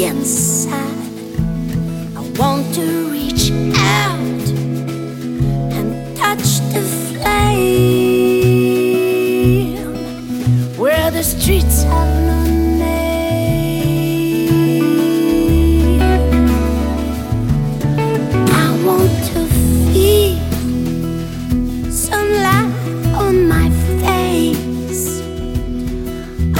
inside. I want to reach out and touch the flame where the streets have no